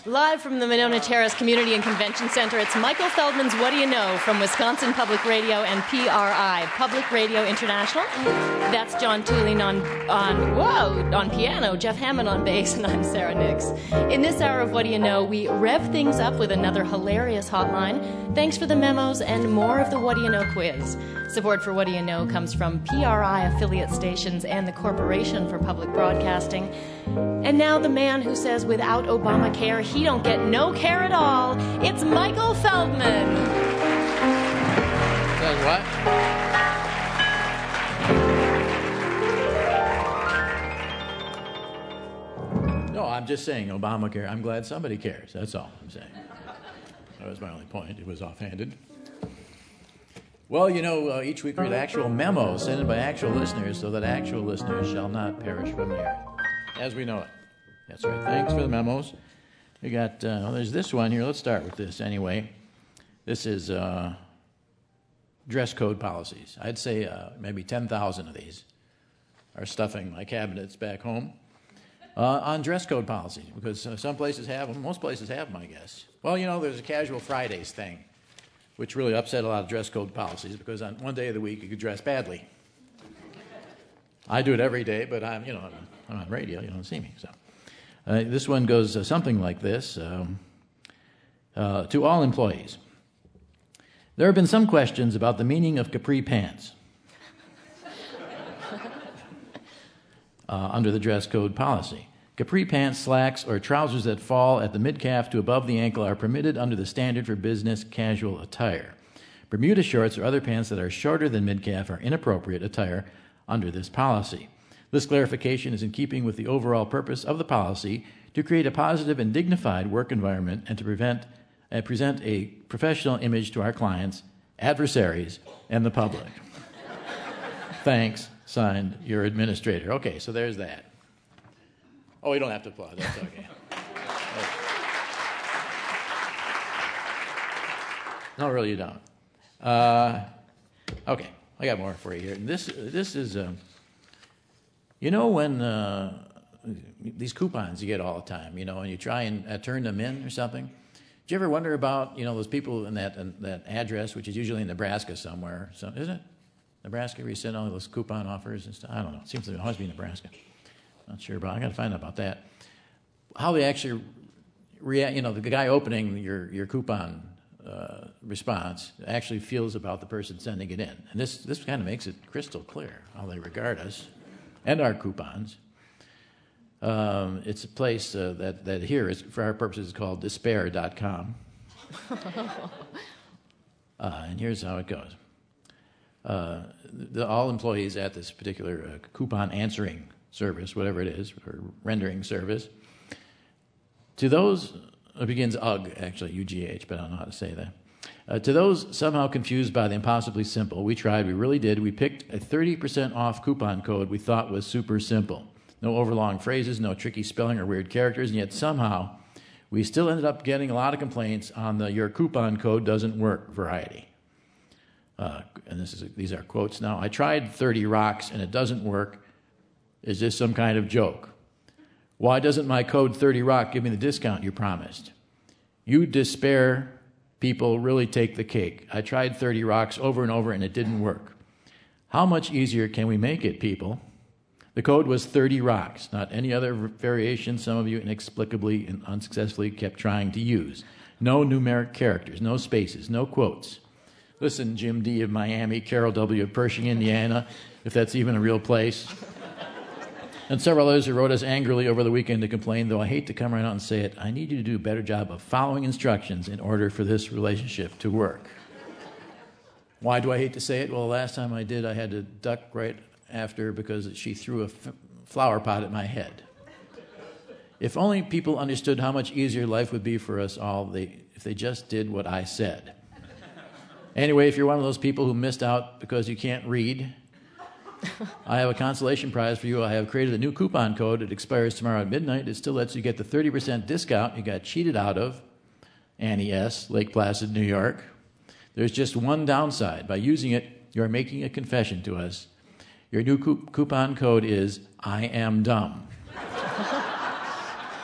Live from the Monona Terrace Community and Convention Center, it's Michael Feldman's What Do You Know from Wisconsin Public Radio and PRI, Public Radio International. That's John Tooling on piano, Jeff Hammond on bass, and I'm Sarah Nix. In this hour of What Do You Know, we rev things up with another hilarious hotline. Thanks for the memos and more of the What Do You Know quiz. Support for What Do You Know comes from PRI affiliate stations and the Corporation for Public Broadcasting. And now the man who says without Obamacare, he don't get no care at all. It's Michael Feldman. Says what? No, I'm just saying Obamacare. I'm glad somebody cares. That's all I'm saying. That was my only point. It was offhanded. Well, you know, each week we read actual memos sent in by actual listeners so that actual listeners shall not perish from the earth, as we know it. That's right. Thanks for the memos. We got, there's this one here. Let's start with this anyway. This is dress code policies. I'd say maybe 10,000 of these are stuffing my cabinets back home on dress code policies, because some places have them. Most places have them, I guess. Well, you know, there's a Casual Fridays thing, which really upset a lot of dress code policies, because on one day of the week you could dress badly. I do it every day, but I'm on radio. You don't see me. So this one goes something like this. To all employees, there have been some questions about the meaning of capri pants under the dress code policy. Capri pants, slacks, or trousers that fall at the mid-calf to above the ankle are permitted under the standard for business casual attire. Bermuda shorts or other pants that are shorter than mid-calf are inappropriate attire under this policy. This clarification is in keeping with the overall purpose of the policy to create a positive and dignified work environment and to present a professional image to our clients, adversaries, and the public. Thanks, signed, your administrator. Okay, so there's that. Oh, you don't have to applaud. That's okay. No, really, you don't. Okay, I got more for you here. And this is, you know, when these coupons you get all the time, you know, and you try and turn them in or something. Did you ever wonder about, you know, those people in that address, which is usually in Nebraska somewhere? So, isn't it? Nebraska, where you send all those coupon offers and stuff? I don't know. It seems like it always be Nebraska. Not sure, but I got to find out about that. How they actually react, you know, the guy opening your coupon response actually feels about the person sending it in. And this kind of makes it crystal clear how they regard us and our coupons. It's a place that here is, for our purposes, is called despair.com. And here's how it goes. All employees at this particular coupon answering service, whatever it is, or rendering service, to those, it begins UGH, actually, UGH, but I don't know how to say that. To those somehow confused by the impossibly simple, we tried, we really did. We picked a 30% off coupon code we thought was super simple. No overlong phrases, no tricky spelling or weird characters, and yet somehow we still ended up getting a lot of complaints on the your coupon code doesn't work variety. And these are quotes now. I tried 30 rocks and it doesn't work. Is this some kind of joke? Why doesn't my code 30 rock give me the discount you promised? You despair people really take the cake. I tried 30 rocks over and over and it didn't work. How much easier can we make it, people? The code was 30 rocks, not any other variation some of you inexplicably and unsuccessfully kept trying to use. No numeric characters, no spaces, no quotes. Listen, Jim D. of Miami, Carol W. of Pershing, Indiana, if that's even a real place. And several others who wrote us angrily over the weekend to complain, though I hate to come right out and say it, I need you to do a better job of following instructions in order for this relationship to work. Why do I hate to say it? Well, the last time I did, I had to duck right after because she threw a flower pot at my head. If only people understood how much easier life would be for us all if they just did what I said. Anyway, if you're one of those people who missed out because you can't read, I have a consolation prize for you. I have created a new coupon code. It expires tomorrow at midnight. It still lets you get the 30% discount you got cheated out of. Annie S., Lake Placid, New York. There's just one downside. By using it, you're making a confession to us. Your new coupon code is I am dumb.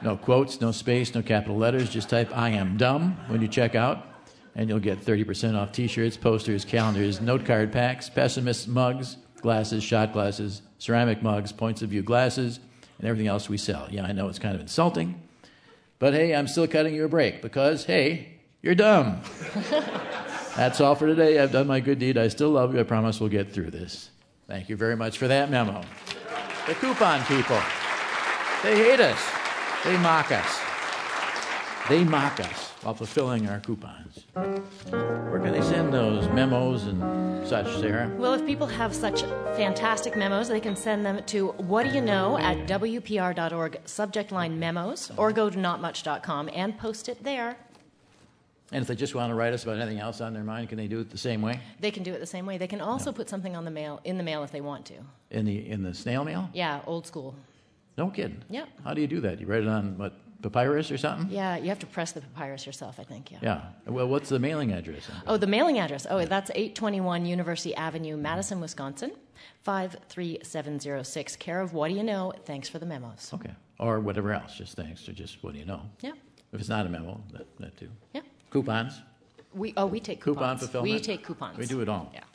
No quotes, no space, no capital letters. Just type "I am dumb" when you check out, and you'll get 30% off T-shirts, posters, calendars, note card packs, pessimist mugs, glasses, shot glasses, ceramic mugs, points of view glasses, and everything else we sell. Yeah, I know it's kind of insulting, but hey, I'm still cutting you a break because, hey, you're dumb. That's all for today. I've done my good deed. I still love you. I promise we'll get through this. Thank you very much for that memo. The coupon people, they hate us. They mock us. They mock us while fulfilling our coupons. Where can they send those memos and such, Sarah? Well, if people have such fantastic memos, they can send them to whatdoyouknow@wpr.org, subject line memos, or go to notmuch.com and post it there. And if they just want to write us about anything else on their mind, can they do it the same way? They can do it the same way. They can also put something on the mail if they want to. In the snail mail? Yeah, old school. No kidding. Yeah. How do you do that? You write it on what, papyrus or something? Yeah, you have to press the papyrus yourself, I think. Yeah. Yeah. Well, what's the mailing address? Oh, the mailing address. Oh, that's 821 University Avenue, Madison, Wisconsin, 53706. Care of What Do You Know? Thanks for the memos. Okay. Or whatever else. Just thanks, or just what do you know? Yeah. If it's not a memo, that too. Yeah. Coupons. We take Coupon coupons. fulfillment. We take coupons. We do it all. Yeah.